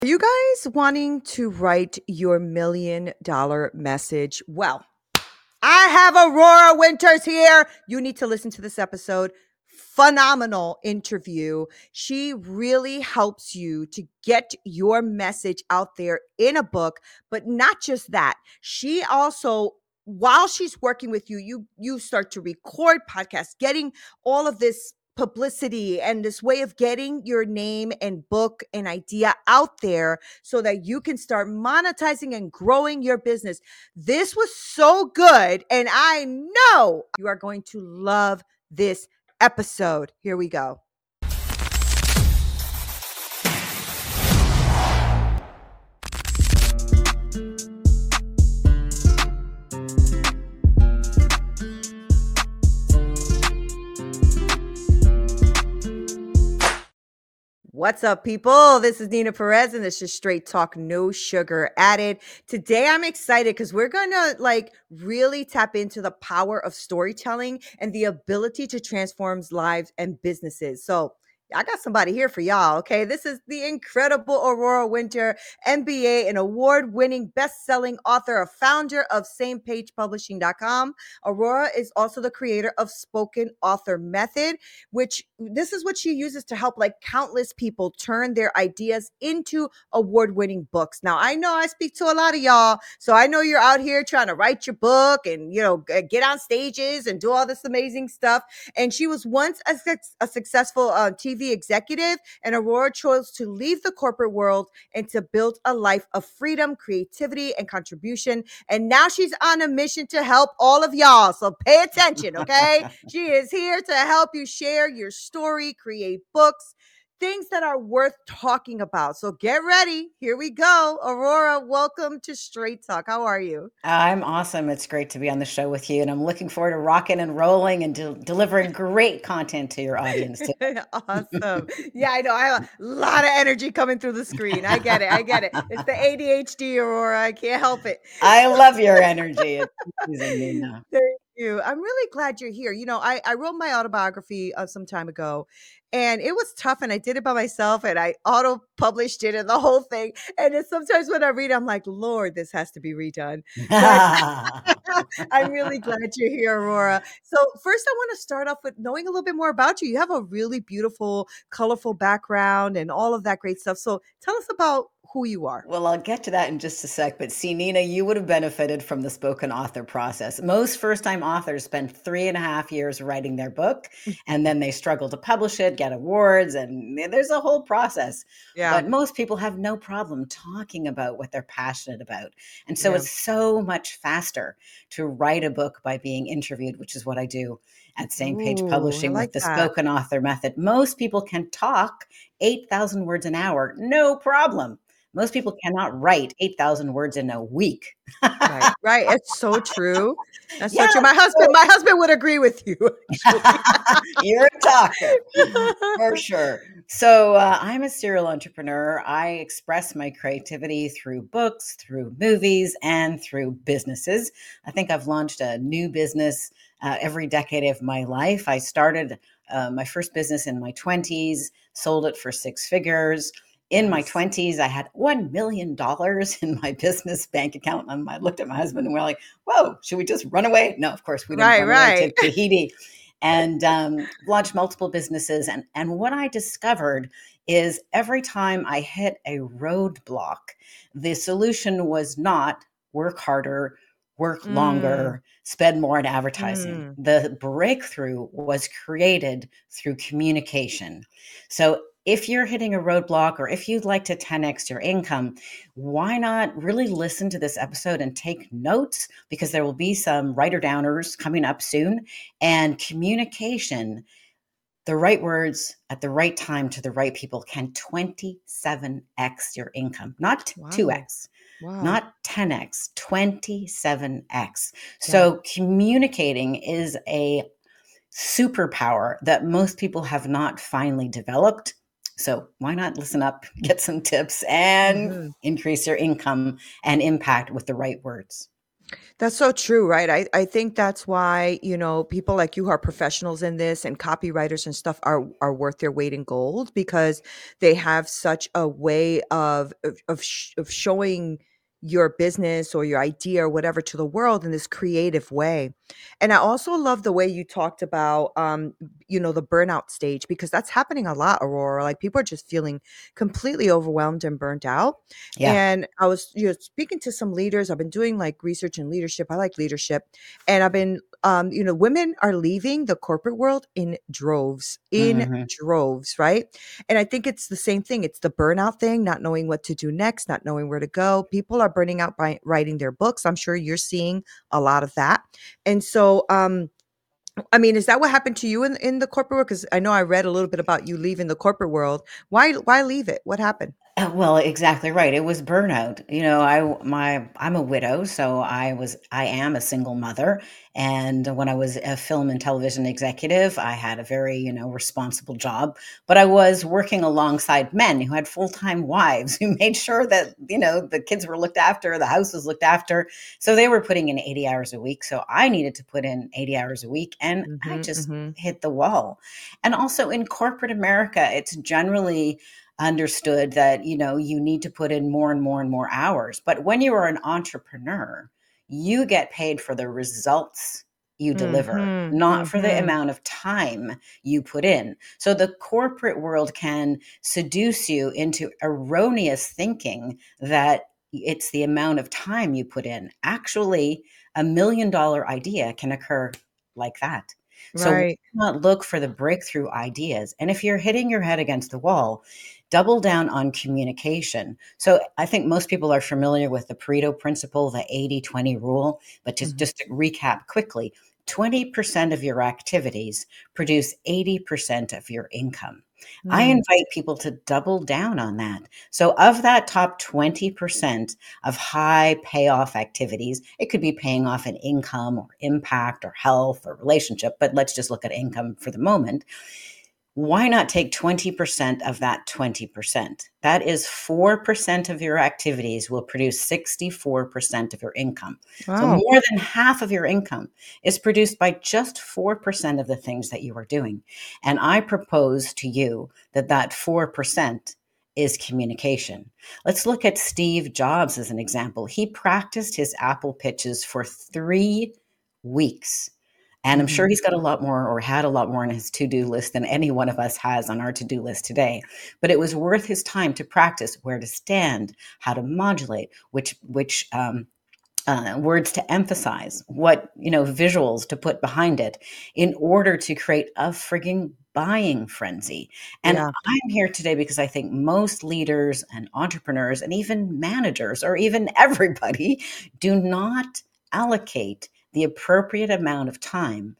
Are you guys wanting to write your $1 million message? Well, I have Aurora Winters here. You need to listen to this episode. Phenomenal interview. She really helps you to get your message out there in a book, but not just that. She also, while she's working with you, you start to record podcasts, getting all of this publicity and this way of getting your name and book and idea out there so that you can start monetizing and growing your business. This was so good, and I know you are going to love this episode. Here we go. What's up, people? This is Nina Perez, and this is Straight Talk, no sugar added. Today, I'm excited because we're going to really tap into the power of storytelling and the ability to transform lives and businesses. So I got somebody here for y'all, okay? This is the incredible Aurora Winter, MBA, an award-winning, best-selling author, a founder of SamePagePublishing.com. Aurora is also the creator of Spoken Author Method, which this is what she uses to help countless people turn their ideas into award-winning books. Now, I know I speak to a lot of y'all, so I know you're out here trying to write your book and, get on stages and do all this amazing stuff. And she was once a successful TV executive, and Aurora chose to leave the corporate world and to build a life of freedom, creativity, and contribution. And now she's on a mission to help all of y'all. So pay attention, okay? She is here to help you share your story, create books, things that are worth talking about. So get ready. Here we go. Aurora, welcome to Straight Talk. How are you? I'm awesome. It's great to be on the show with you, and I'm looking forward to rocking and rolling and delivering great content to your audience today. Awesome. Yeah, I know. I have a lot of energy coming through the screen. I get it. I get it. It's the ADHD, Aurora. I can't help it. I love your energy. It's amazing, Nina. Thank you. I'm really glad you're here. I wrote my autobiography some time ago, and it was tough, and I did it by myself, and I auto published it and the whole thing. And it's sometimes when I read, I'm like, Lord, this has to be redone. But I'm really glad you're here, Aurora. So first, I want to start off with knowing a little bit more about you. You have a really beautiful, colorful background and all of that great stuff. So tell us about who you are. Well, I'll get to that in just a sec. But see, Nina, you would have benefited from the spoken author process. Most first-time authors spend 3.5 years writing their book, and then they struggle to publish it, get awards, and there's a whole process. Yeah. But most people have no problem talking about what they're passionate about. And so Yeah. it's so much faster to write a book by being interviewed, which is what I do at Same Page Ooh, I Publishing like with the that. spoken author method. Most people can talk 8,000 words an hour, no problem. Most people cannot write 8,000 words in a week. Right, right. It's so true. That's so Yeah, true. My husband would agree with you, you're a talker for sure. So I'm a serial entrepreneur. I express my creativity through books, through movies, and through businesses. I think I've launched a new business every decade of my life. I started my first business in my 20s, sold it for 6 figures. In my Nice. 20s, I had $1 million in my business bank account. And I looked at my husband and we're like, whoa, should we just run away? No, of course, we didn't Right, run away right. to Tahiti, and launched multiple businesses. And what I discovered is every time I hit a roadblock, the solution was not work harder, work Mm, longer, spend more on advertising. mm. The breakthrough was created through communication. So if you're hitting a roadblock or if you'd like to 10x your income, why not really listen to this episode and take notes? Because there will be some writer downers coming up soon. And communication, the right words at the right time to the right people, can 27x your income, not Wow. 2x. Wow. Not 10x, 27x. Yeah. So communicating is a superpower that most people have not finally developed. So why not listen up, get some tips, and Mhm. increase your income and impact with the right words? That's so true, right? I think that's why, people like you who are professionals in this and copywriters and stuff are worth their weight in gold because they have such a way of showing your business or your idea or whatever to the world in this creative way. And I also love the way you talked about the burnout stage because that's happening a lot, Aurora. Like people are just feeling completely overwhelmed and burnt out. Yeah. And I was, speaking to some leaders. I've been doing like research in leadership. I like leadership. And I've been, women are leaving the corporate world in Hmm. droves, right? And I think it's the same thing. It's the burnout thing, not knowing what to do next, not knowing where to go. People are burning out by writing their books. I'm sure you're seeing a lot of that. And so, I mean, is that what happened to you in the corporate world? Because I know I read a little bit about you leaving the corporate world. Why leave it? What happened? Well, exactly right. It was burnout. I'm a widow, so I am a single mother. And when I was a film and television executive, I had a very, responsible job, but I was working alongside men who had full-time wives who made sure that, the kids were looked after, the house was looked after. So they were putting in 80 hours a week. So I needed to put in 80 hours a week, and I Mhm, just mhm. hit the wall. And also in corporate America, it's generally understood that you need to put in more and more and more hours, but when you are an entrepreneur, you get paid for the results you deliver, Mhm, not for the mhm. amount of time you put in. So the corporate world can seduce you into erroneous thinking that it's the amount of time you put in. Actually, $1 million idea can occur like that. So why Right. not look for the breakthrough ideas? And if you're hitting your head against the wall, double down on communication. So I think most people are familiar with the Pareto principle, the 80-20 rule, but Mhm. just to recap quickly, 20% of your activities produce 80% of your income. I Mm. invite people to double down on that. So, of that top 20% of high payoff activities, it could be paying off an income or impact or health or relationship, but let's just look at income for the moment. Why not take 20% of that 20%? That is 4% of your activities will produce 64% of your income. So Wow. more than half of your income is produced by just 4% of the things that you are doing. And I propose to you that that 4% is communication. Let's look at Steve Jobs as an example. He practiced his Apple pitches for 3 weeks. And I'm sure Mhm. he's got a lot more or had a lot more on his to-do list than any one of us has on our to-do list today. But it was worth his time to practice where to stand, how to modulate, which words to emphasize, what visuals to put behind it, in order to create a frigging buying frenzy. And Yeah. I'm here today because I think most leaders and entrepreneurs and even managers or even everybody do not allocate the appropriate amount of time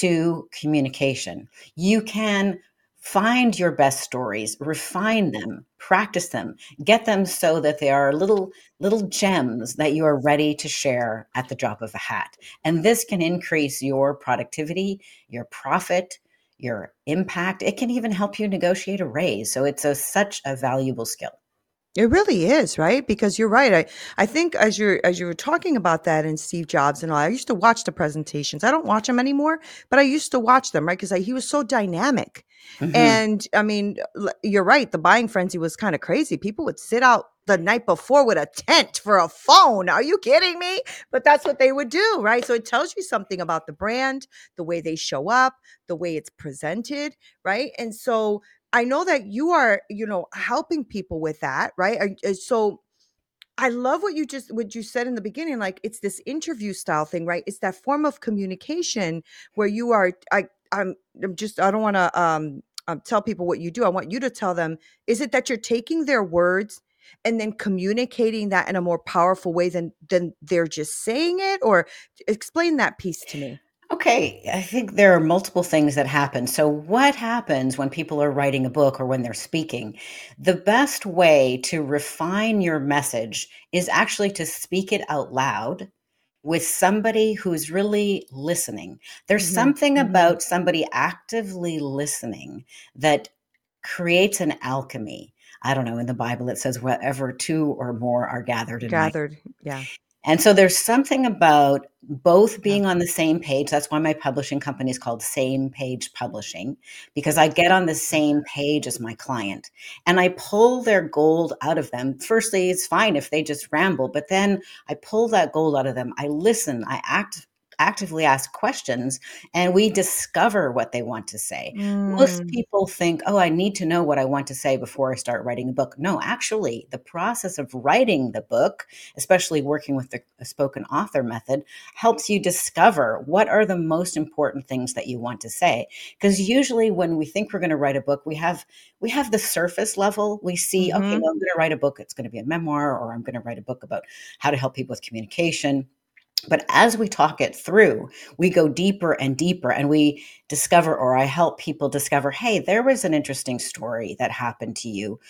to communication. You can find your best stories, refine them, practice them, get them so that they are little gems that you are ready to share at the drop of a hat. And this can increase your productivity, your profit, your impact. It can even help you negotiate a raise. So it's such a valuable skill. It really is, right? Because you're right. I think as you were talking about that and Steve Jobs and all, I used to watch the presentations. I don't watch them anymore, but I used to watch them, right? Because he was so dynamic. Hmm. And I mean, you're right. The buying frenzy was kind of crazy. People would sit out the night before with a tent for a phone. Are you kidding me? But that's what they would do, right? So it tells you something about the brand, the way they show up, the way it's presented, right? And so I know that you are, helping people with that, right? So I love what you said in the beginning. Like it's this interview style thing, right? It's that form of communication where you are. I'm just. I don't want to tell people what you do. I want you to tell them. Is it that you're taking their words and then communicating that in a more powerful way than they're just saying it? Or explain that piece to me. Okay, I think there are multiple things that happen. So, what happens when people are writing a book or when they're speaking? The best way to refine your message is actually to speak it out loud with somebody who's really listening. There's Hmm. something Hmm. about somebody actively listening that creates an alchemy. I don't know, in the Bible it says, wherever two or more are gathered in my Gathered. Yeah. And so there's something about both Yeah. being on the same page. That's why my publishing company is called Same Page Publishing, because I get on the same page as my client and I pull their gold out of them. Firstly, it's fine if they just ramble, but then I pull that gold out of them. I listen, actively ask questions, and we discover what they want to say. Most Mm. people think, oh, I need to know what I want to say before I start writing a book. No, actually, the process of writing the book, especially working with the spoken author method, helps you discover what are the most important things that you want to say. Because usually when we think we're going to write a book, we have the surface level. We see, okay, Mhm. well, I'm going to write a book. It's going to be a memoir, or I'm going to write a book about how to help people with communication. But as we talk it through, we go deeper and deeper, and we discover, or I help people discover, hey, there was an interesting story that happened to you.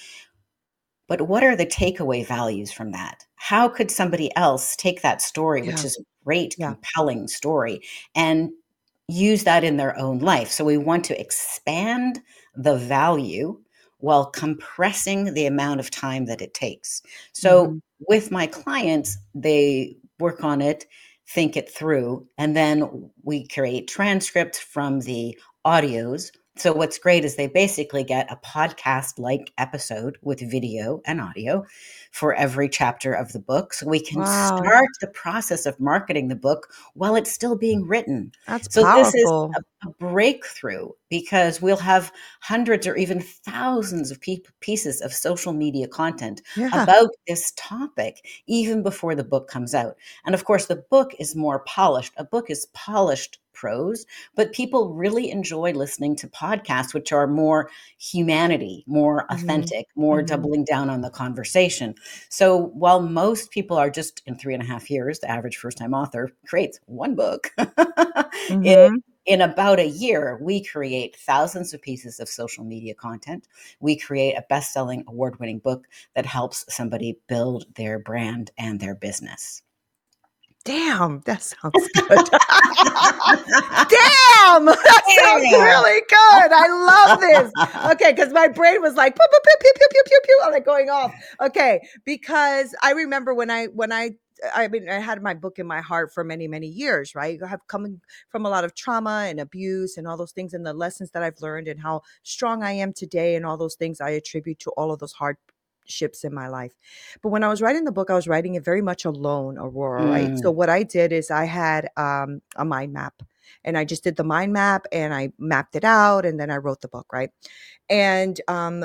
But what are the takeaway values from that? How could somebody else take that story, which Yeah. is a great, Yeah. compelling story, and use that in their own life? So we want to expand the value while compressing the amount of time that it takes. So Mhm. with my clients, they work on it, think it through, and then we create transcripts from the audios. So what's great is they basically get a podcast-like episode with video and audio for every chapter of the book. So we can Wow. start the process of marketing the book while it's still being written. That's So this is powerful. a breakthrough because we'll have hundreds or even thousands of pieces of social media content Yeah. about this topic even before the book comes out. And of course, the book is more polished. A book is polished prose, but people really enjoy listening to podcasts, which are more humanity, more Mhm. authentic, more Mhm. doubling down on the conversation. So while most people are just in 3.5 years, the average first time author creates one book. in, Mhm. in about a year, we create thousands of pieces of social media content. We create a best selling, award winning book that helps somebody build their brand and their business. Damn, that sounds good. Damn, that sounds Yeah. really good. I love this. Okay, because my brain was like pew, pew, pew, pew, pew, pew, pew, pew, I'm like going off. Okay, because I remember I mean, I had my book in my heart for many, many years, right? I have coming from a lot of trauma and abuse and all those things, and the lessons that I've learned and how strong I am today, and all those things I attribute to all of those hardships in my life. But when I was writing the book, I was writing it very much alone, Aurora, right? So Mm. what I did is I had a mind map, and I just did the mind map and I mapped it out, and then I wrote the book, right? And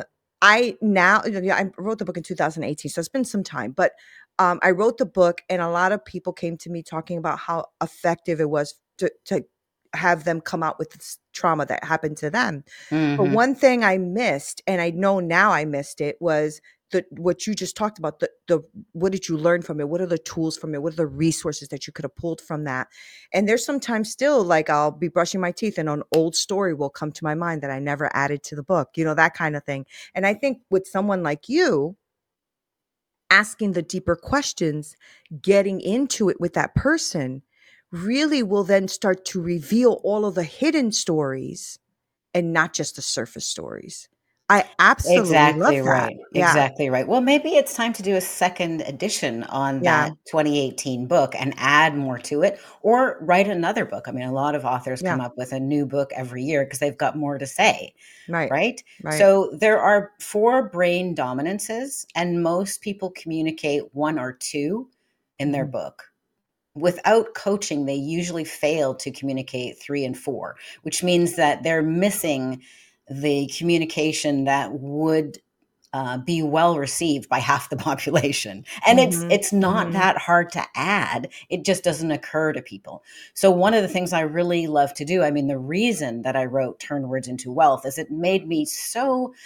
I now, yeah, I wrote the book in 2018, so it's been some time, but I wrote the book, and a lot of people came to me talking about how effective it was to have them come out with this trauma that happened to them. But Mhm. one thing I missed, and I know now I missed it, was the what you just talked about, the what did you learn from it? What are the tools from it? What are the resources that you could have pulled from that? And there's sometimes still, like, I'll be brushing my teeth and an old story will come to my mind that I never added to the book, that kind of thing. And I think with someone like you, asking the deeper questions, getting into it with that person really will then start to reveal all of the hidden stories and not just the surface stories. I absolutely love Exactly that. right, Yeah. exactly right. Well, maybe it's time to do a second edition on Yeah. that 2018 book and add more to it, or write another book. I mean, a lot of authors Yeah. come up with a new book every year because they've got more to say, Right. right? Right. So there are 4 brain dominances, and most people communicate 1 or 2 in their Mhm. book. Without coaching, they usually fail to communicate 3 and 4, which means that they're missing the communication that would be well received by half the population. And it's Mhm. it's not Mhm. that hard to add. It just doesn't occur to people. So one of the things I really love to do, I mean, the reason that I wrote Turn Words into Wealth is it made me so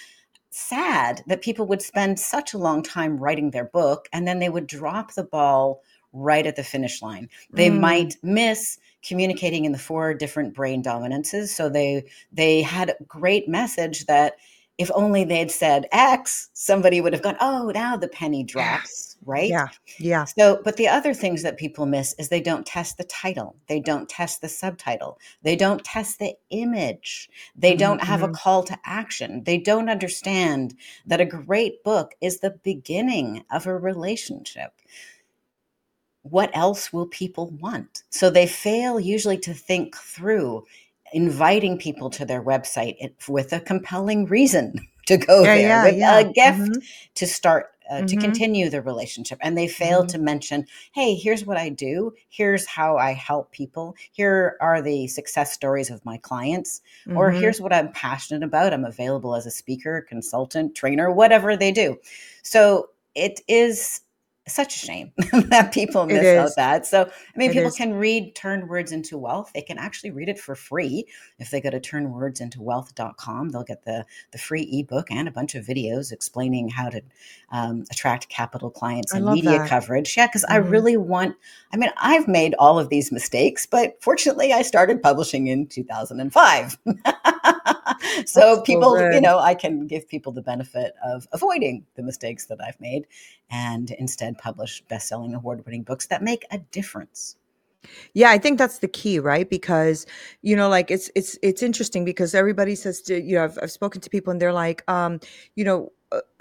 sad that people would spend such a long time writing their book and then they would drop the ball right at the finish line. They Mm. might miss communicating in the 4 different brain dominances. So they had a great message that if only they'd said X, somebody would have gone, oh, now the penny Yeah. drops, right? Yeah. Yeah. So, but the other things that people miss is they don't test the title, they don't test the subtitle, they don't test the image, they Mhm. don't have a Mhm. call to action, they don't understand that a great book is the beginning of a relationship. what else will people want? So they fail usually to think through inviting people to their website with a compelling reason to go Yeah, there, yeah, with yeah. a gift Mhm. to start to Mhm. continue the relationship. And they fail Mhm. to mention, hey, here's what I do. Here's how I help people. Here are the success stories of my clients. Or Mhm. here's what I'm passionate about. I'm available as a speaker, consultant, trainer, whatever they do. So it is such a shame that people It miss out is. that. So, I mean, It people is. can read Turn Words into Wealth. They can actually read it for free. If they go to turnwordsintowealth.com, they'll get the free ebook and a bunch of videos explaining how to attract capital clients I and love media that. coverage. Yeah, because I Mhm. really want, I mean, I've made all of these mistakes, but fortunately, I started publishing in 2005. So That's so people, you good. know, I can give people the benefit of avoiding the mistakes that I've made and instead publish best-selling award-winning books that make a difference. Yeah, I think that's the key, right? Because, like it's interesting because everybody says to, I've spoken to people and they're like, you know,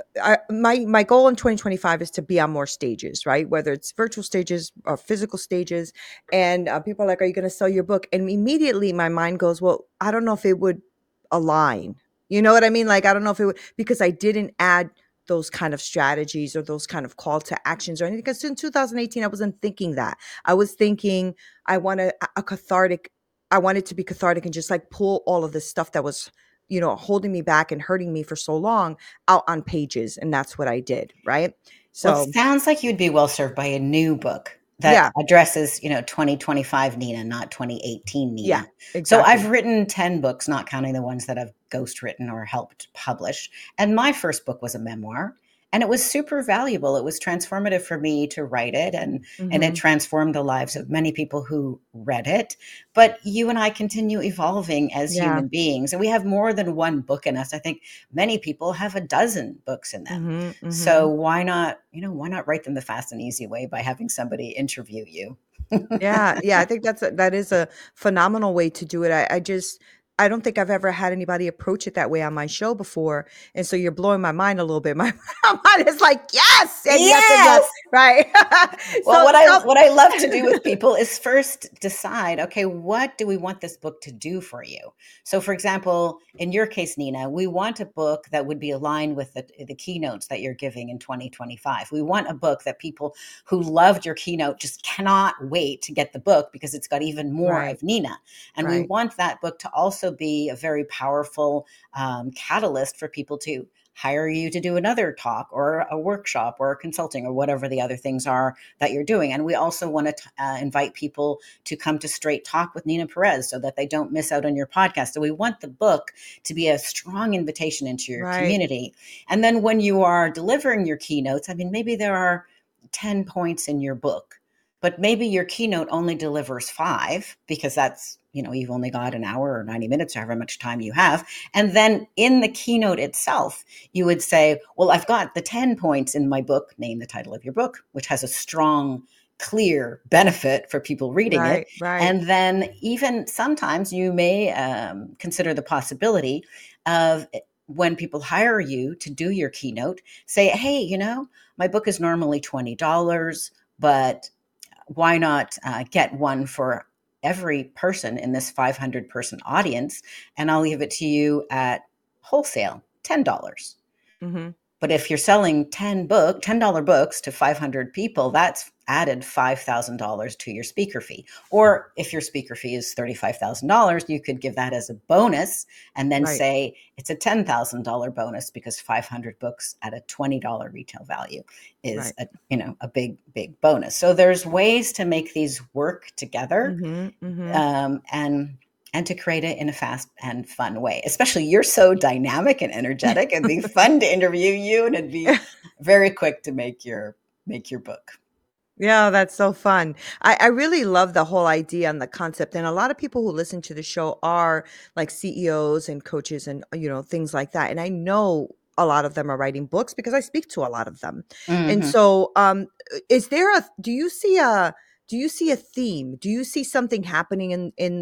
my goal in 2025 is to be on more stages, right? Whether it's virtual stages or physical stages. And people are like, are you going to sell your book? And immediately my mind goes, well, I don't know if it would align. You know what I mean? Like, I don't know if it would, because I didn't add those kind of strategies or those kind of call to actions or anything. Because in 2018, I wasn't thinking that. I was thinking I want a cathartic, I wanted to be cathartic and just like pull all of this stuff that was, holding me back and hurting me for so long out on pages. And that's what I did. Right. Well, it So, sounds like you'd be well served by a new book that yeah. addresses, 2025 Nina, not 2018 Yeah. Nina. So I've Exactly. written 10 books, not counting the ones that I've ghostwritten or helped publish. And my first book was a memoir. And it was super valuable. It was transformative for me to write it, and it Hmm. transformed the lives of many people who read it. But you and I continue evolving as Yeah. human beings, and we have more than one book in us. I think many people have a dozen books in them. Hmm. So Hmm. why not write them the fast and easy way by having somebody interview you? Yeah, yeah, I think that is a phenomenal way to do it. I don't think I've ever had anybody approach it that way on my show before, and so you're blowing my mind a little bit. My mind is like, "Yes, and yes, and yes." Yes. Right? Well, So so what I love to do with people is first decide, okay, what do we want this book to do for you? So, for example, in your case, Nina, we want a book that would be aligned with the keynotes that you're giving in 2025. We want a book that people who loved your keynote just cannot wait to get the book because it's got even more Right, of Nina. And we right, want that book to also be a very powerful catalyst for people to hire you to do another talk or a workshop or a consulting or whatever the other things are that you're doing. And we also want to invite people to come to Straight Talk with Nina Perez so that they don't miss out on your podcast. So we want the book to be a strong invitation into your right, community. And then when you are delivering your keynotes, I mean, maybe there are 10 points in your book, but maybe your keynote only delivers 5 because that's, you've only got an hour or 90 minutes or however much time you have. And then in the keynote itself, you would say, well, I've got the 10 points in my book, name the title of your book, which has a strong, clear benefit for people reading it. right, right, And then even sometimes you may consider the possibility of when people hire you to do your keynote, say, hey, my book is normally $20, but why not get one for every person in this 500-person audience? And I'll give it to you at wholesale, $10. hmm, But if you're selling $10 books to 500 people, that's added $5,000 to your speaker fee. Or if your speaker fee is $35,000, you could give that as a bonus and then right, say it's a $10,000 bonus because 500 books at a $20 retail value is right. a big bonus. So there's ways to make these work together, Hmm. Hmm. and to create it in a fast and fun way. Especially you're so dynamic and energetic. It'd be fun to interview you, and it'd be very quick to make your book. Yeah, that's so fun. I really love the whole idea and the concept. And a lot of people who listen to the show are like CEOs and coaches and, things like that. And I know a lot of them are writing books because I speak to a lot of them. And Hmm. so, do you see a theme? Do you see something happening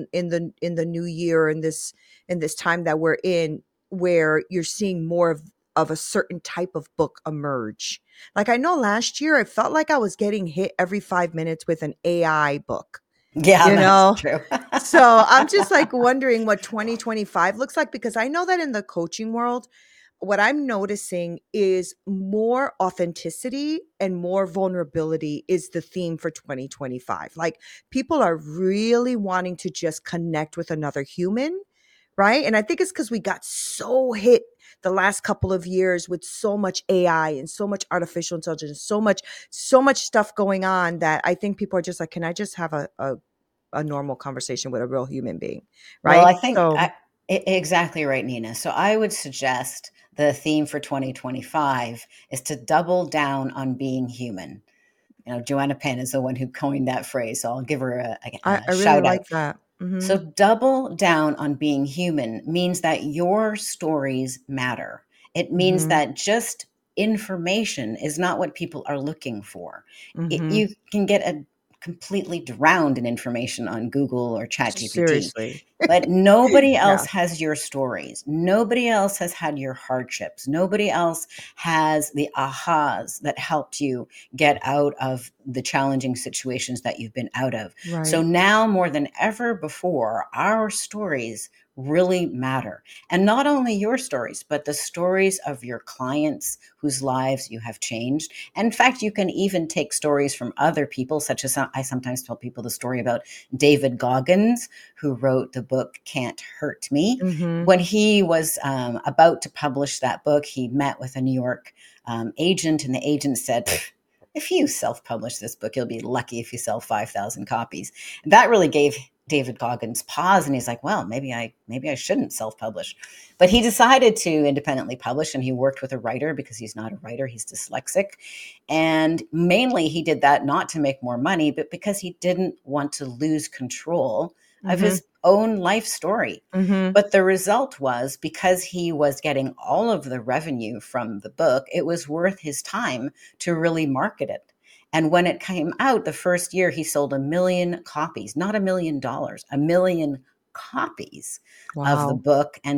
in the new year in this time that we're in where you're seeing more of of a certain type of book emerge. Like I know last year, I felt like I was getting hit every 5 minutes with an AI book, Yeah, you that's know? true. So I'm just like wondering what 2025 looks like because I know that in the coaching world, what I'm noticing is more authenticity and more vulnerability is the theme for 2025. Like people are really wanting to just connect with another human, right? And I think it's because we got so hit the last couple of years with so much AI and so much artificial intelligence, so much stuff going on that I think people are just like, can I just have a normal conversation with a real human being, Well, right? I think So exactly right, Nina. So I would suggest the theme for 2025 is to double down on being human. Joanna Penn is the one who coined that phrase, so I'll give her I a really shout out. like that. So double down on being human means that your stories matter. It means Mhm. that just information is not what people are looking for. Mhm. You can get a completely drowned in information on Google or ChatGPT, Seriously. but nobody Yeah. else has your stories. Nobody else has had your hardships. Nobody else has the ahas that helped you get out of the challenging situations that you've been out of. So Right. now more than ever before, our stories really matter. And not only your stories, but the stories of your clients whose lives you have changed. In fact, you can even take stories from other people, such as I sometimes tell people the story about David Goggins, who wrote the book Can't Hurt Me. Mhm. When he was about to publish that book, he met with a New York agent, and the agent said, if you self-publish this book, you'll be lucky if you sell 5,000 copies. And that really gave David Goggins pause, and he's like, well, maybe I shouldn't self-publish. But he decided to independently publish, and he worked with a writer because he's not a writer, he's dyslexic. And mainly he did that not to make more money, but because he didn't want to lose control of Mhm. his own life story. Mhm. But the result was, because he was getting all of the revenue from the book, it was worth his time to really market it. And when it came out the first year, he sold 1 million copies, not $1 million, 1 million copies of the Wow. book and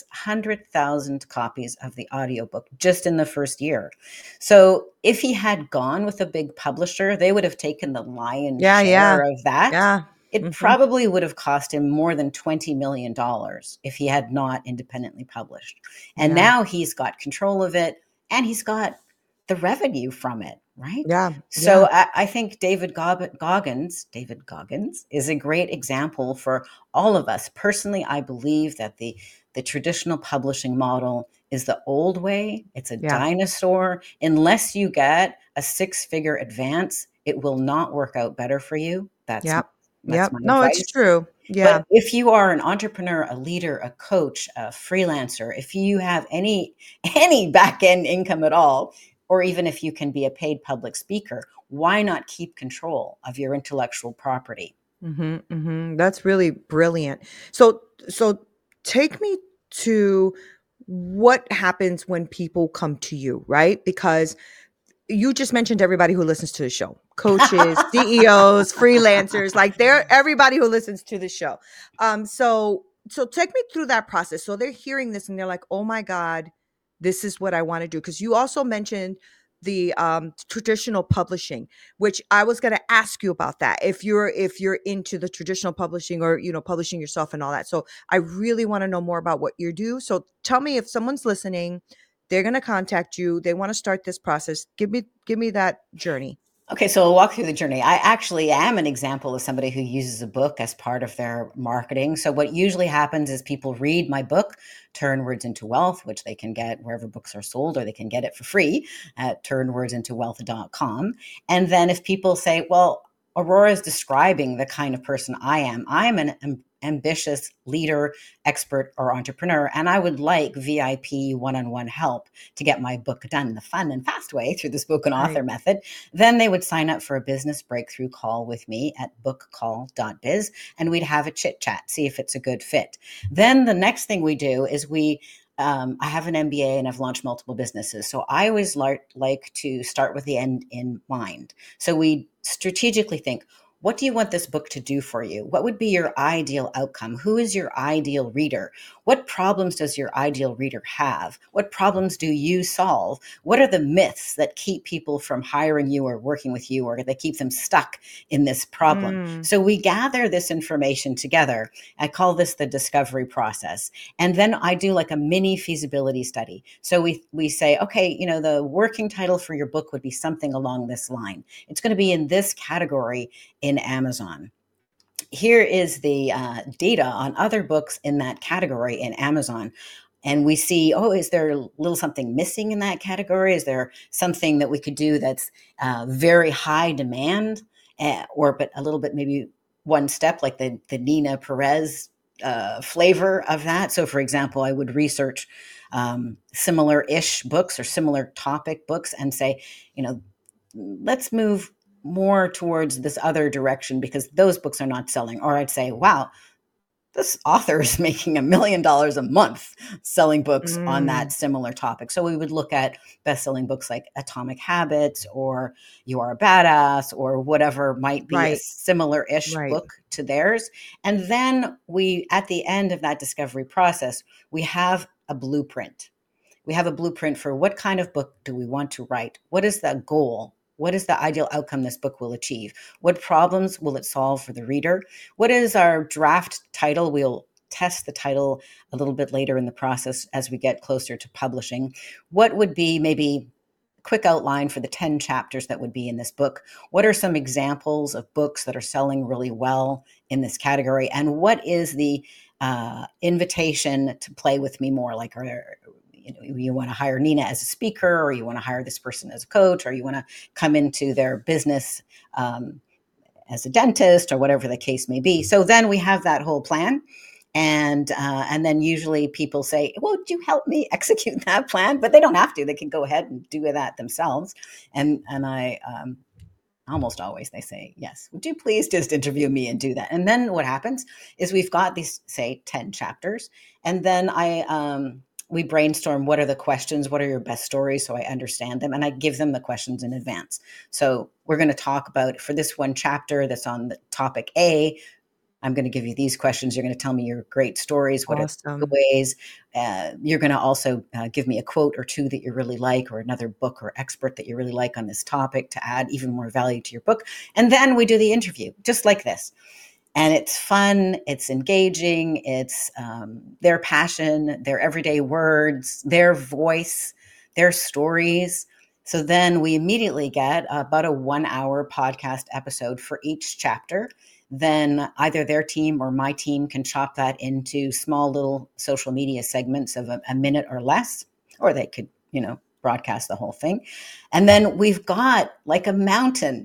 600,000 copies of the audiobook just in the first year. So if he had gone with a big publisher, they would have taken the lion's Yeah, yeah. share of that. Yeah. It Mhm. probably would have cost him more than $20 million if he had not independently published. And Yeah. now he's got control of it and he's got the revenue from it, right? Yeah. Yeah. So I think David Goggins is a great example for all of us. Personally, I believe that the traditional publishing model is the old way. It's a Yeah. dinosaur. Unless you get a six-figure advance, it will not work out better for you. Yep. That's Yep. my No, it's advice. true. Yeah. But if you are an entrepreneur, a leader, a coach, a freelancer, if you have any back end income at all, or even if you can be a paid public speaker, why not keep control of your intellectual property? Mhm. Mhm. That's really brilliant. So take me to what happens when people come to you, right? Because you just mentioned everybody who listens to the show. Coaches, CEOs, freelancers, like they're everybody who listens to the show. So take me through that process. So they're hearing this and they're like, "Oh my god, this is what I want to do." Because you also mentioned the traditional publishing, which I was going to ask you about that. If you're into the traditional publishing or publishing yourself and all that. So I really want to know more about what you do. So tell me, if someone's listening, they're going to contact you. They want to start this process. Give me that journey. Okay, so we'll walk through the journey. I actually am an example of somebody who uses a book as part of their marketing. So, what usually happens is people read my book, Turn Words into Wealth, which they can get wherever books are sold, or they can get it for free at turnwordsintowealth.com. And then, if people say, well, Aurora is describing the kind of person I am, I'm an ambitious leader, expert, or entrepreneur, and I would like VIP one on one help to get my book done in the fun and fast way through the spoken Right. author method. Then they would sign up for a business breakthrough call with me at bookcall.biz, and we'd have a chit chat, see if it's a good fit. Then the next thing we do is I have an MBA and I've launched multiple businesses. So I always like to start with the end in mind. So we strategically think, what do you want this book to do for you? What would be your ideal outcome? Who is your ideal reader? What problems does your ideal reader have? What problems do you solve? What are the myths that keep people from hiring you or working with you, or that keep them stuck in this problem? Mm. So we gather this information together. I call this the discovery process. And then I do like a mini feasibility study. So we say, okay, the working title for your book would be something along this line. It's going to be in this category in Amazon. Here is the data on other books in that category in Amazon. And we see, oh, is there a little something missing in that category? Is there something that we could do that's very high demand, but a little bit maybe one step, like the Nina Perez flavor of that? So, for example, I would research similar-ish books or similar topic books and say, let's move more towards this other direction because those books are not selling. Or I'd say, wow, this author is making $1 million a month selling books on that Mm. similar topic. So we would look at best-selling books like Atomic Habits or You Are a Badass or whatever might be a Right. similar-ish Right. book to theirs. And then at the end of that discovery process, we have a blueprint. We have a blueprint for what kind of book do we want to write? What is the goal? What is the ideal outcome this book will achieve? What problems will it solve for the reader? What is our draft title? We'll test the title a little bit later in the process as we get closer to publishing. What would be maybe a quick outline for the 10 chapters that would be in this book? What are some examples of books that are selling really well in this category? And what is the invitation to play with me more? Like, you want to hire Nina as a speaker, or you want to hire this person as a coach, or you want to come into their business as a dentist, or whatever the case may be. So then we have that whole plan. And then usually people say, well, would you help me execute that plan? But they don't have to. They can go ahead and do that themselves. And I almost always they say, yes, would you please just interview me and do that? And then what happens is we've got these, say, 10 chapters. And then we brainstorm, what are the questions? What are your best stories? So I understand them, and I give them the questions in advance. So we're going to talk about, for this one chapter that's on the topic A, I'm going to give you these questions. You're going to tell me your great stories. What are the Awesome. ways? You're going to also give me a quote or two that you really like, or another book or expert that you really like on this topic to add even more value to your book. And then we do the interview, just like this. And it's fun, it's engaging, it's their passion, their everyday words, their voice, their stories. So then we immediately get about a 1-hour podcast episode for each chapter. Then either their team or my team can chop that into small little social media segments of a minute or less, or they could, broadcast the whole thing. And then we've got like a mountain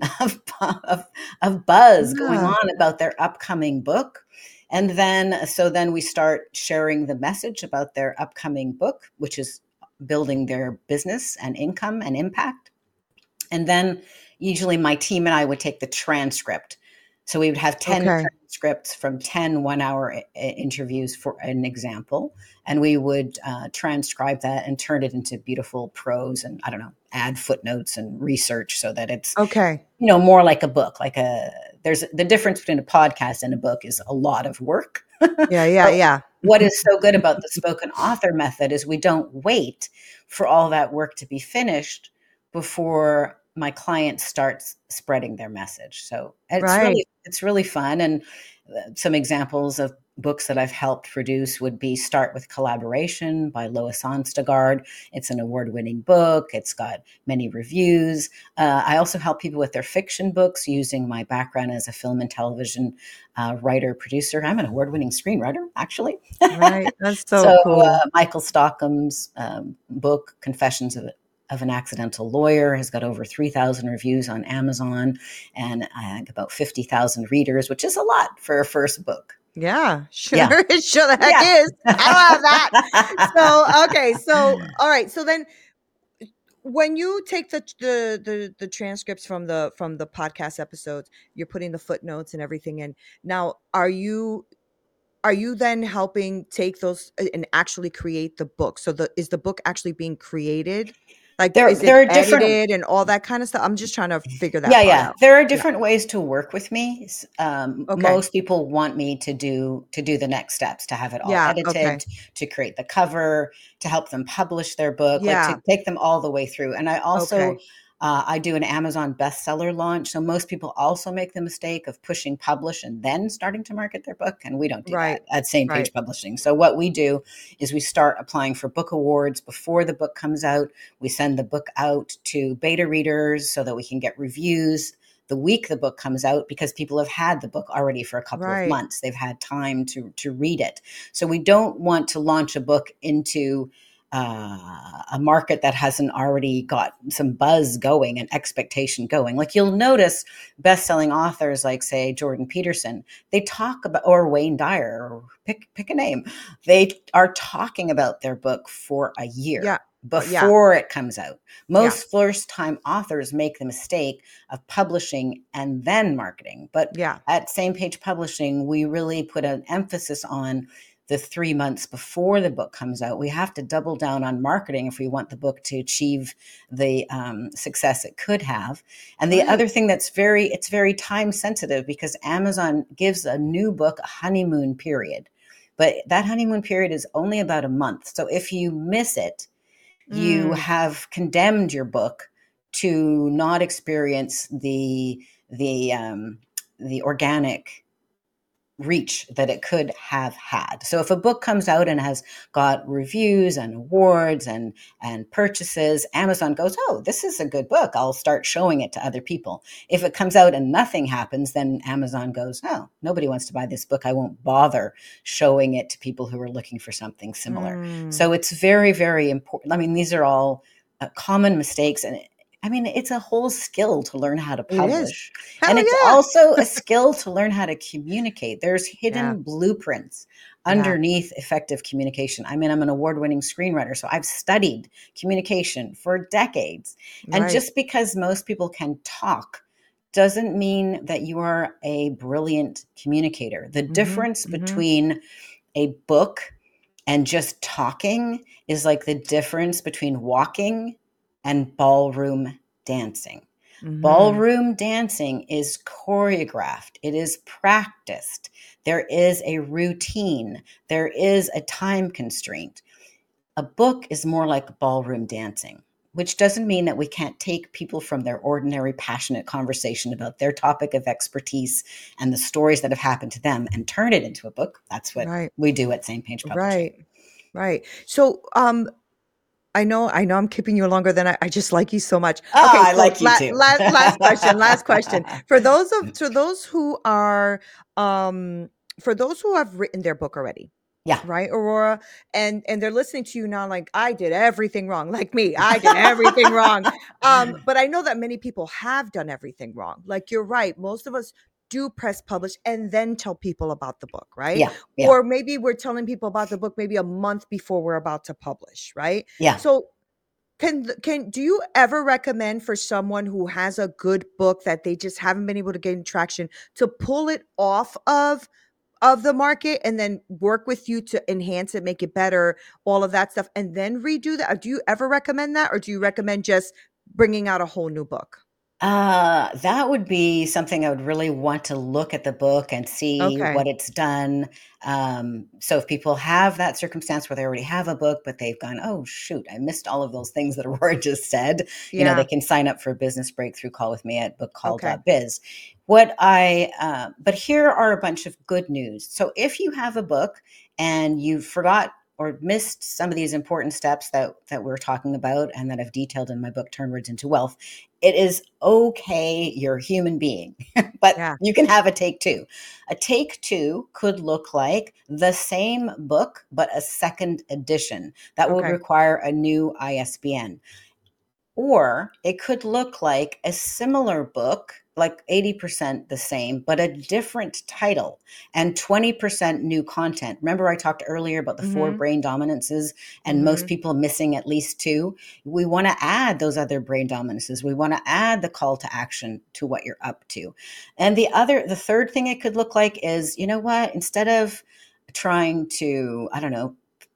of buzz going Yeah. on about their upcoming book. And then we start sharing the message about their upcoming book, which is building their business and income and impact. And then usually my team and I would take the transcript. So we would have 10 Okay. transcripts from 10 1-hour interviews, for an example. And we would transcribe that and turn it into beautiful prose and, I don't know, add footnotes and research so that it's, Okay. more like a book. There's the difference between a podcast and a book is a lot of work. Yeah, yeah, But yeah. what is so good about the spoken author method is we don't wait for all that work to be finished before my client starts spreading their message. So Right. it's really fun. And some examples of books that I've helped produce would be Start with Collaboration by Lois Onstagard. It's an award-winning book. It's got many reviews. I also help people with their fiction books using my background as a film and television writer, producer. I'm an award-winning screenwriter, actually. Right. That's so So cool. Michael Stockham's book, Confessions of an Accidental Lawyer, has got over 3,000 reviews on Amazon and I think about 50,000 readers, which is a lot for a first book. Yeah, sure. Yeah. It sure the heck Yeah. is. I don't have that. So, okay. So, all right. So then when you take the transcripts from the podcast episodes, you're putting the footnotes and everything in. Now, are you then helping take those and actually create the book? So is the book actually being created? Like, There is it there are different edited and all that kind of stuff? I'm just trying to figure that Yeah, part yeah. out. There are Yeah. different ways to work with me. Okay. Most people want me to do the next steps, to have it all Yeah. edited, Okay. to create the cover, to help them publish their book, like to Yeah. take them all the way through. And I also Okay. I do an Amazon bestseller launch. So most people also make the mistake of pushing publish and then starting to market their book, and we don't do that Right. at Same Right. Page Publishing. So what we do is we start applying for book awards before the book comes out. We send the book out to beta readers so that we can get reviews the week the book comes out, because people have had the book already for a couple of Right. months. They've had time to read it. So we don't want to launch a book into a market that hasn't already got some buzz going and expectation going. Like, you'll notice best-selling authors like, say, Jordan Peterson, they talk about, or Wayne Dyer, or pick a name. They are talking about their book for a year Yeah. Yeah. before it comes out. Yeah. Most first-time authors make the mistake of publishing and then marketing. But Yeah. at Same Page Publishing, we really put an emphasis on the 3 months before the book comes out. We have to double down on marketing if we want the book to achieve the success it could have. And the Right. other thing it's very time sensitive, because Amazon gives a new book a honeymoon period. But that honeymoon period is only about a month. So if you miss it, you Mm. have condemned your book to not experience the organic reach that it could have had. So if a book comes out and has got reviews and awards and purchases, Amazon goes, "Oh, this is a good book. I'll start showing it to other people." If it comes out and nothing happens, then Amazon goes, "Oh, nobody wants to buy this book. I won't bother showing it to people who are looking for something similar." Mm. So it's very, very important. I mean, these are all common mistakes, and I mean, it's a whole skill to learn how to It is. publish. And Hell it's yeah. also a skill to learn how to communicate. There's Yeah. hidden blueprints Yeah. underneath effective communication. I mean, I'm an award-winning screenwriter, so I've studied communication for decades. And Right. just because most people can talk doesn't mean that you are a brilliant communicator. The Mhm. difference Mhm. between a book and just talking is like the difference between walking and ballroom dancing. Mhm. Ballroom dancing is choreographed, it is practiced. There is a routine, there is a time constraint. A book is more like ballroom dancing, which doesn't mean that we can't take people from their ordinary, passionate conversation about their topic of expertise and the stories that have happened to them and turn it into a book. That's what Right. we do at Same Page Publishing. Right. Right. So, I know I'm keeping you longer than I just like you so much. Okay, Ah, I so like you too. last question. For those who are, um for those who have written their book already, Yeah. right, Aurora, and they're listening to you now like, "I did everything wrong," like me, I did everything wrong. But I know that many people have done everything wrong. Like, you're right, most of us do press publish and then tell people about the book, right? Yeah, yeah, Or maybe we're telling people about the book maybe a month before we're about to publish, right? yeah. So can do you ever recommend for someone who has a good book that they just haven't been able to gain traction to pull it off of the market and then work with you to enhance it, make it better, all of that stuff, and then redo that? Do you ever recommend that, or do you recommend just bringing out a whole new book? That would be something I would really want to look at the book and see Okay. what it's done. So if people have that circumstance where they already have a book, but they've gone, "Oh, shoot, I missed all of those things that Aurora just said," they Yeah. can sign up for a business breakthrough call with me at Okay. bookcall.biz. But here are a bunch of good news. So if you have a book and you forgot or missed some of these important steps that we're talking about and that I've detailed in my book, Turn Words into Wealth, it is okay. You're a human being, but Yeah. you can have a take two. A take two could look like the same book, but a second edition that will Okay. require a new ISBN. Or it could look like a similar book, like 80% the same, but a different title and 20% new content. Remember, I talked earlier about the four Mhm. brain dominances and most Mhm. people missing at least two? We want to add those other brain dominances. We want to add the call to action to what you're up to. And the third thing it could look like is, you know what, instead of trying to, I don't know,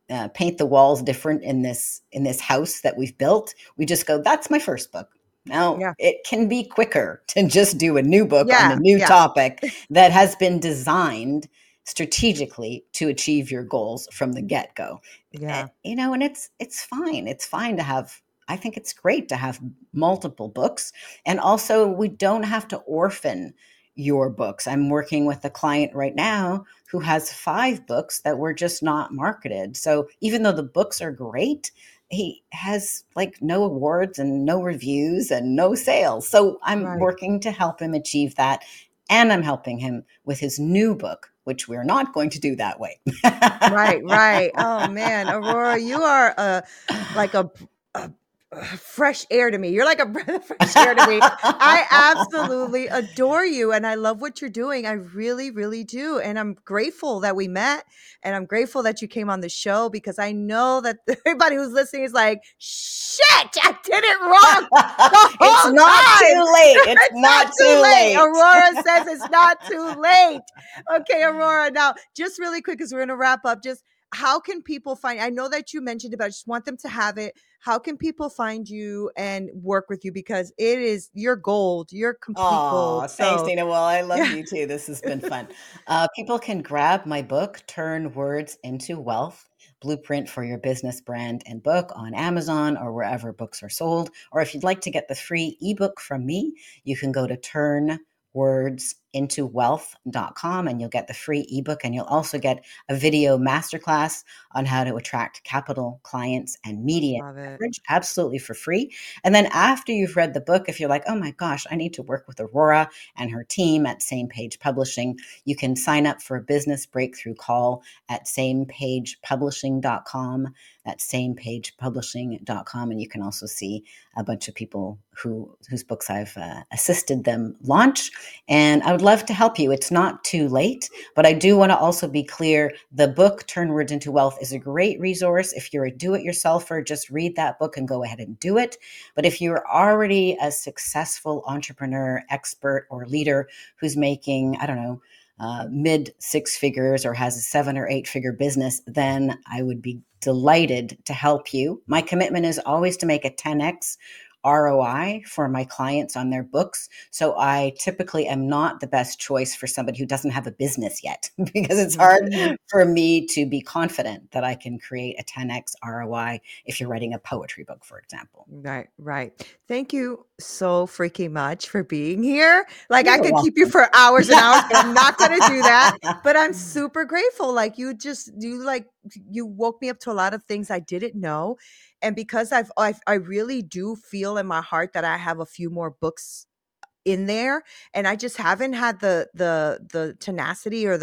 paint the walls different in this house that we've built. We just go, that's my first book. Now, Yeah. it can be quicker to just do a new book on a Yeah. new Yeah. topic that has been designed strategically to achieve your goals from the get-go. Yeah. And it's fine. It's fine to have, I think it's great to have multiple books. And also, we don't have to orphan your books. I'm working with a client right now who has 5 books that were just not marketed. So even though the books are great, he has like no awards and no reviews and no sales. So I'm Right. working to help him achieve that. And I'm helping him with his new book, which we're not going to do that way. Right, right. Oh man, Aurora, you are like a fresh air to me. You're like a breath of fresh air to me. I absolutely adore you and I love what you're doing. I really, really do. And I'm grateful that we met and I'm grateful that you came on the show because I know that everybody who's listening is like, shit, I did it wrong the It's whole not time. too late. It's It's not not too too late. late. Aurora says it's not too late. Okay, Aurora. Now, just really quick, because we're going to wrap up, just how can people find, I know that you mentioned it, but I just want them to have it. How can people find you and work with you? Because it is, you're gold. You're complete Oh, gold. thanks, So Nina. Well, I love yeah. you too. This has been fun. People can grab my book, Turn Words into Wealth: Blueprint for Your Business Brand and Book, on Amazon or wherever books are sold. Or if you'd like to get the free ebook from me, you can go to turnwordsintowealth.com and you'll get the free ebook. And you'll also get a video masterclass on how to attract capital, clients, and media Love it. coverage absolutely for free. And then after you've read the book, if you're like, oh my gosh, I need to work with Aurora and her team at Same Page Publishing, you can sign up for a business breakthrough call at samepagepublishing.com. That's samepagepublishing.com. And you can also see a bunch of people whose books I've assisted them launch. And I would love to help you. It's not too late, but I do want to also be clear. The book, Turn Words into Wealth, is a great resource. If you're a do-it-yourselfer, just read that book and go ahead and do it. But if you're already a successful entrepreneur, expert, or leader who's making, I don't know, mid 6 figures or has a 7 or 8 figure business, then I would be delighted to help you. My commitment is always to make a 10x ROI for my clients on their books. So I typically am not the best choice for somebody who doesn't have a business yet because it's hard Mhm. for me to be confident that I can create a 10x ROI if you're writing a poetry book, for example. Right, right. Thank you so freaking much for being here. Like I You're could keep you welcome. for hours and hours, but I'm not going to do that. But I'm super grateful. Like you woke me up to a lot of things I didn't know. And because I really do feel in my heart that I have a few more books in there and I just haven't had the tenacity or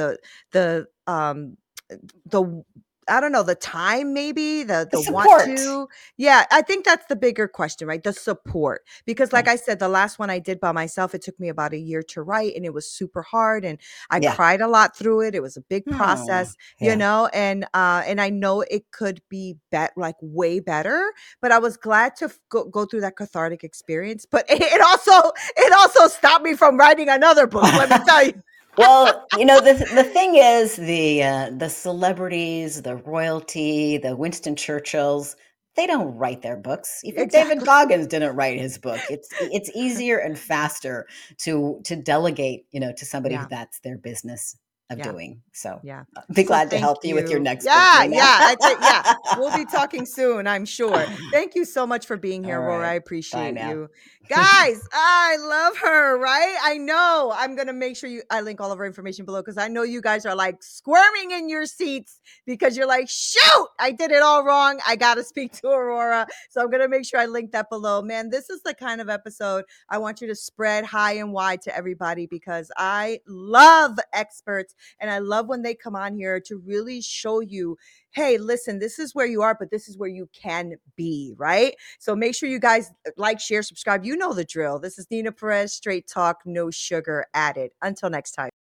the I don't know, the time maybe, The the want support. to. Yeah, I think that's the bigger question, right? The support. Because Yeah. like I said, the last one I did by myself, it took me about a year to write and it was super hard and I Yeah. cried a lot through it. It was a big Oh, process, yeah. and I know it could be like way better, but I was glad to go through that cathartic experience, but it also stopped me from writing another book, let me tell you. Well, the thing is, the celebrities, the royalty, the Winston Churchills, they don't write their books. Even David Exactly. Goggins didn't write his book. It's easier and faster to delegate, to somebody who Yeah, that's their business of yeah. doing. So, Yeah. be So glad to thank help you with your you. next book, Yeah, Nina. yeah. Yeah. We'll be talking soon, I'm sure. Thank you so much for being here, All Aurora. I right. Bye appreciate now. you. Guys, I love her, right? I know. I'm gonna make sure I link all of her information below because I know you guys are like squirming in your seats because you're like, shoot, I did it all wrong. I gotta speak to Aurora. So I'm gonna make sure I link that below. Man, this is the kind of episode I want you to spread high and wide to everybody because I love experts and I love when they come on here to really show you, hey, listen, this is where you are, but this is where you can be, right? So make sure you guys like, share, subscribe. You know the drill. This is Nina Perez, Straight Talk, no sugar added. Until next time.